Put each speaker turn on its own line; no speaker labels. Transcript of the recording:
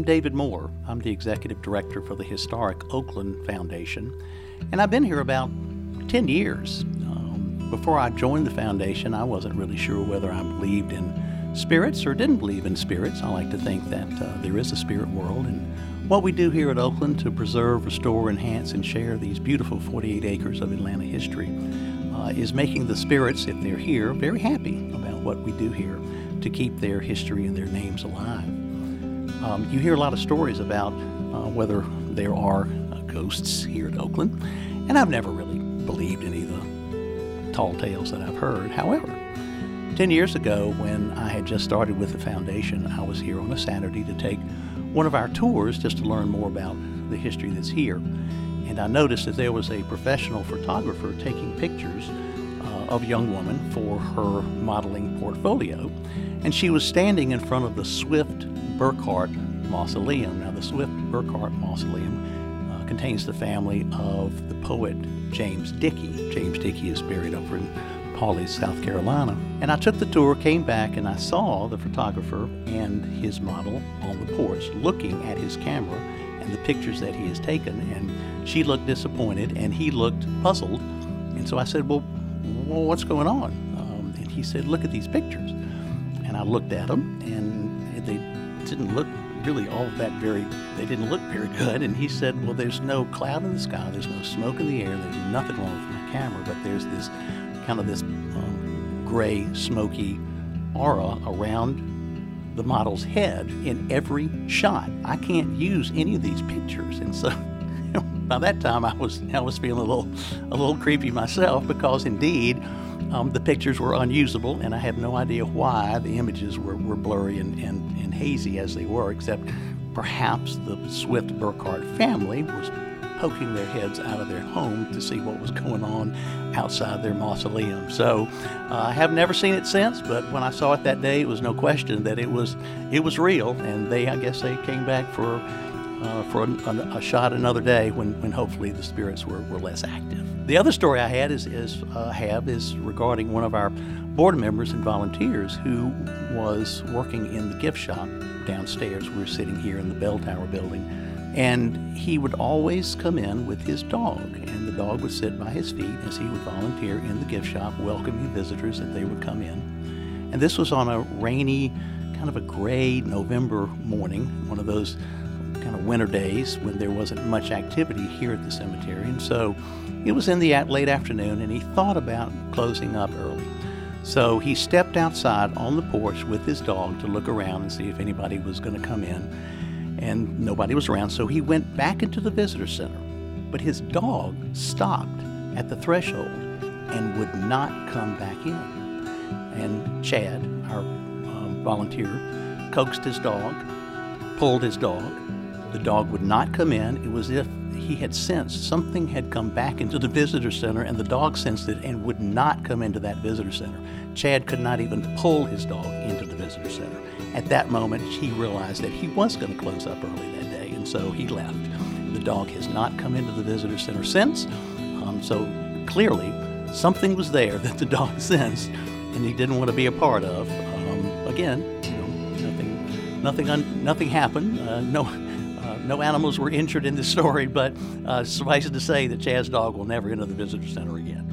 I'm David Moore. I'm the Executive Director for the Historic Oakland Foundation, and I've been here about 10 years. Before I joined the foundation, I wasn't really sure whether I believed in spirits or didn't believe in spirits. I like to think that there is a spirit world, and what we do here at Oakland to preserve, restore, enhance, and share these beautiful 48 acres of Atlanta history is making the spirits, if they're here, very happy about what we do here to keep their history and their names alive. You hear a lot of stories about whether there are ghosts here at Oakland, and I've never really believed any of the tall tales that I've heard. However, 10 years ago, when I had just started with the foundation, I was here on a Saturday to take one of our tours just to learn more about the history that's here. And I noticed that there was a professional photographer taking pictures of a young woman for her modeling portfolio. And she was standing in front of the Swift Burkhardt Mausoleum. Now, the Swift Burkhardt Mausoleum contains the family of the poet James Dickey. James Dickey is buried over in Pauley, South Carolina. And I took the tour, came back, and I saw the photographer and his model on the porch looking at his camera and the pictures that he has taken. And she looked disappointed and he looked puzzled. And so I said, well, what's going on? And he said, look at these pictures. And I looked at them, and they didn't look really they didn't look very good. And he said, well, there's no cloud in the sky, there's no smoke in the air, there's nothing wrong with my camera, but there's this kind of this gray, smoky aura around the model's head in every shot. I can't use any of these pictures. And so by that time I was feeling a little creepy myself, because indeed the pictures were unusable, and I had no idea why the images were blurry and hazy as they were, except perhaps the Swift Burkhardt family was poking their heads out of their home to see what was going on outside their mausoleum. So I have never seen it since, but when I saw it that day, it was no question that it was real, and I guess they came back for a shot another day when hopefully the spirits were less active. The other story I had is regarding one of our board members and volunteers who was working in the gift shop downstairs. We were sitting here in the Bell Tower building, and he would always come in with his dog, and the dog would sit by his feet as he would volunteer in the gift shop, welcoming visitors that they would come in. And this was on a rainy, kind of a gray November morning, one of those kind of winter days when there wasn't much activity here at the cemetery. And so it was in the late afternoon, and he thought about closing up early. So he stepped outside on the porch with his dog to look around and see if anybody was going to come in, and nobody was around. So he went back into the visitor center, but his dog stopped at the threshold and would not come back in. And Chad, our volunteer, coaxed his dog, pulled his dog. The dog would not come in. It was as if he had sensed something had come back into the visitor center, and the dog sensed it and would not come into that visitor center. Chad could not even pull his dog into the visitor center. At that moment, he realized that he was going to close up early that day, and so he left. The dog has not come into the visitor center since, so clearly something was there that the dog sensed and he didn't want to be a part of. Again, nothing happened. No animals were injured in this story, but suffice it to say that Chad's dog will never enter the visitor center again.